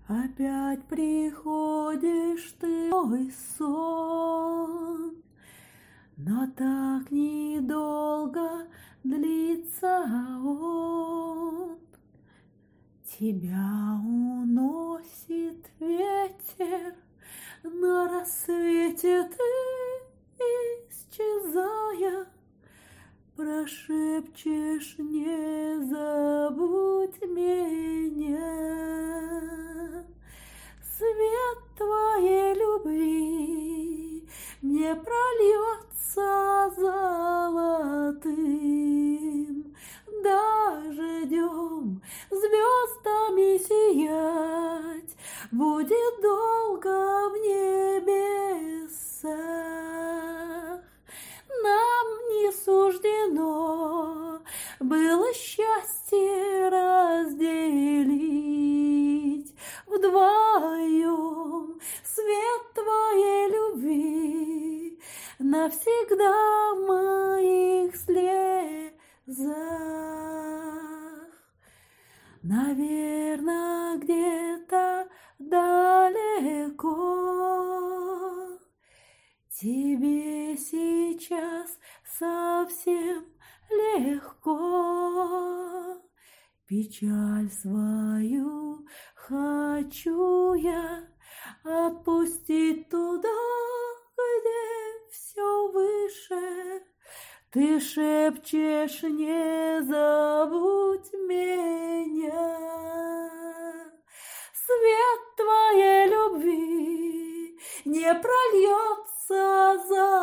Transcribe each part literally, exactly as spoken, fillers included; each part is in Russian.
Опять приходишь ты, мой сон, но так недолго длится он. Тебя уносит ветер, на рассвете ты, исчезая, прошепчешь: не забудь меня. Свет твоей любви мне прольется золотым, дождем звездами сиять будет долго в небесах. Нам не суждено было счастье разделить вдвоем. Свет твоей любви навсегда в моих слезах. Наверно, где-то далеко тебе сейчас совсем легко. Печаль свою хочу я отпустить туда, где все выше. Ты шепчешь: не забудь меня. Свет твоей любви не прольется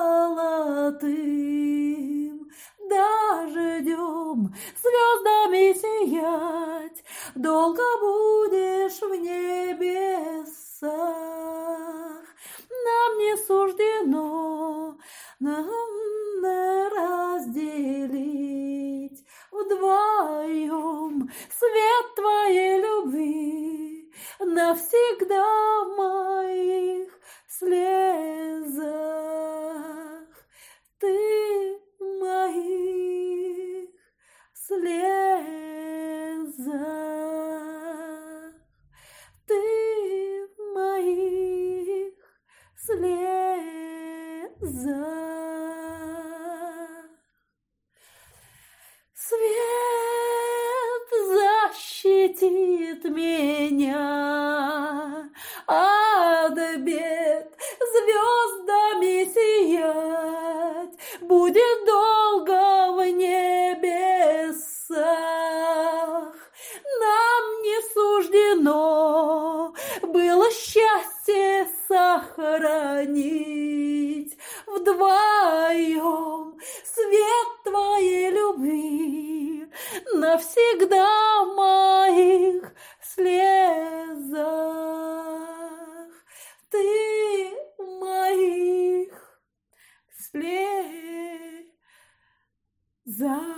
золотым, дождем звездами сиять долго будешь в небесах. Нам не суждено нам разделить вдвоем свет твоей любви навсегда в моих слезах. Ты в моих слезах. Ты в моих слезах. Свет защитит меня от бед, звездами сиять будет долго в небесах. Нам не суждено было счастье сохранить вдвоем. Свет твоей любви навсегда в моих слезах. Ты в моих слезах.